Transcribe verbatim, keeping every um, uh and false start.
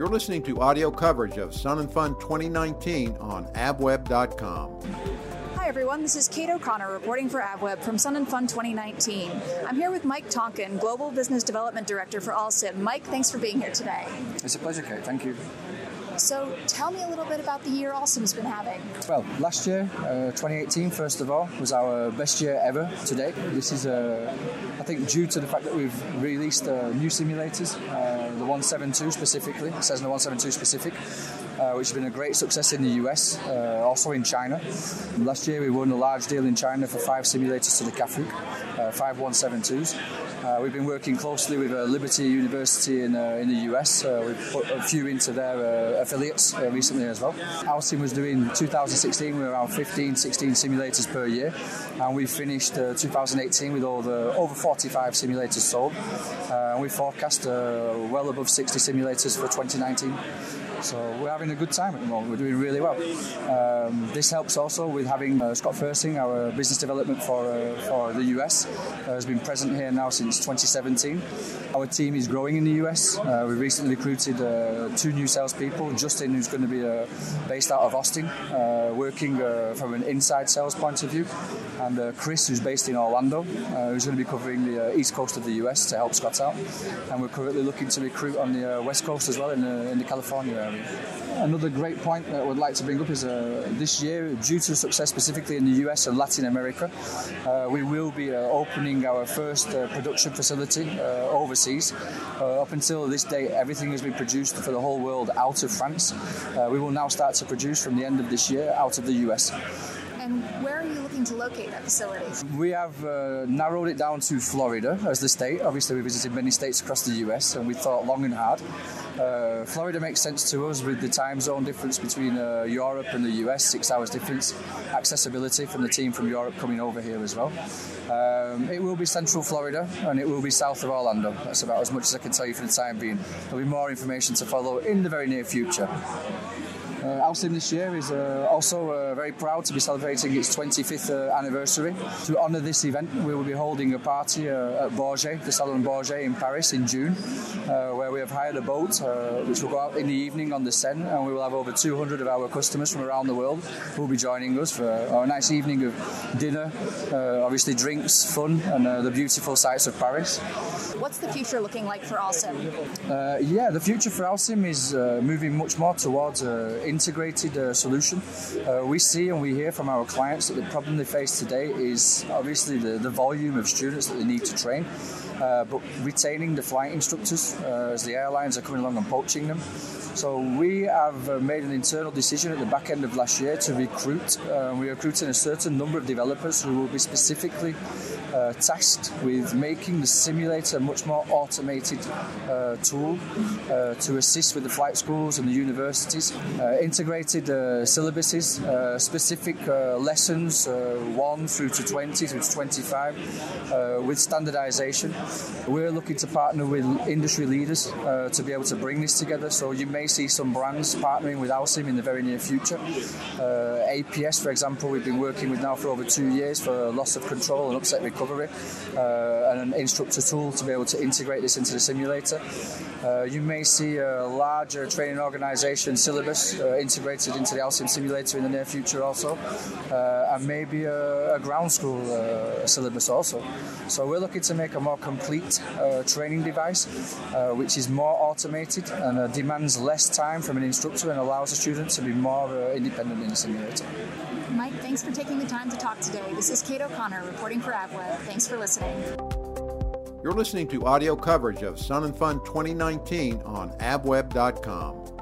You're listening to audio coverage of Sun and Fun twenty nineteen on abweb dot com. Hi everyone, this is Kate O'Connor reporting for AbWeb from Sun and Fun twenty nineteen. I'm here with Mike Tonkin, Global Business Development Director for Alsim. Mike, thanks for being here today. It's a pleasure, Kate. Thank you. So tell me a little bit about the year Alsim's been having. Well, last year, uh, twenty eighteen, first of all, was our best year ever to date. This is, uh, I think, due to the fact that we've released uh, new simulators, uh, the one seventy-two specifically, Cessna one seventy-two specific, uh, which has been a great success in the U S, uh, also in China. And last year we won a large deal in China for five simulators to the C A F U C, uh, five one seventy-twos. Uh, we've been working closely with uh, Liberty University in uh, in the U S. Uh, we've put a few into their uh, affiliates uh, recently as well. Alsim was doing two thousand sixteen with around fifteen, sixteen simulators per year, and we finished uh, two thousand eighteen with over, over forty-five simulators sold. Uh, and we forecast uh, well above sixty simulators for twenty nineteen. So we're having a good time at the moment. We're doing really well. Um, this helps also with having uh, Scott Fersing, our business development for uh, for the U S, uh, has been present here now since twenty seventeen. Our team is growing in the U S. Uh, we recently recruited uh, two new salespeople. Justin, who's going to be uh, based out of Austin, uh, working uh, from an inside sales point of view, and uh, Chris, who's based in Orlando, uh, who's going to be covering the uh, east coast of the U S to help Scott out. And we're currently looking to recruit on the uh, west coast as well, in the, in the California area. Another great point that I would like to bring up is uh, this year, due to success specifically in the U S and Latin America, uh, we will be uh, opening our first uh, production facility uh, overseas. Uh, up until this date, everything has been produced for the whole world out of France. Uh, we will now start to produce from the end of this year out of the U S. And where are you looking to locate that facility? We have uh, narrowed it down to Florida as the state. Obviously, we visited many states across the U S and we thought long and hard. Uh, Florida makes sense to us with the time zone difference between uh, Europe and the U S, six hours difference, accessibility from the team from Europe coming over here as well. Um, it will be central Florida and it will be south of Orlando. That's about as much as I can tell you for the time being. There'll be more information to follow in the very near future. Uh, Alsim this year is uh, also uh, very proud to be celebrating its twenty-fifth uh, anniversary. To honour this event, we will be holding a party uh, at Bourget, the Salon Bourget in Paris in June, uh, where we have hired a boat uh, which will go out in the evening on the Seine, and we will have over two hundred of our customers from around the world who will be joining us for a nice evening of dinner, uh, obviously drinks, fun, and uh, the beautiful sights of Paris. What's the future looking like for Alsim? Uh, yeah, the future for Alsim is uh, moving much more towards uh, integrated uh, solution. Uh, we see and we hear from our clients that the problem they face today is obviously the, the volume of students that they need to train, uh, but retaining the flight instructors uh, as the airlines are coming along and poaching them. So we have uh, made an internal decision at the back end of last year to recruit. Uh, we're recruiting a certain number of developers who will be specifically uh, tasked with making the simulator a much more automated uh, tool uh, to assist with the flight schools and the universities. Uh, integrated uh, syllabuses, uh, specific uh, lessons, uh, one through to twenty, through to twenty-five, uh, with standardization. We're looking to partner with industry leaders uh, to be able to bring this together. So you may see some brands partnering with Alsim in the very near future. Uh, A P S, for example, we've been working with now for over two years for loss of control and upset recovery, uh, and an instructor tool to be able to integrate this into the simulator. Uh, you may see a larger training organisation syllabus uh, integrated into the Alsim simulator in the near future also, uh, and maybe a, a ground school uh, syllabus also. So we're looking to make a more complete uh, training device, uh, which is more automated and uh, demands less time from an instructor and allows the student to be more uh, independent in the simulator. Mike, thanks for taking the time to talk today. This is Kate O'Connor reporting for AbWeb. Thanks for listening. You're listening to audio coverage of Sun and Fun twenty nineteen on abweb dot com.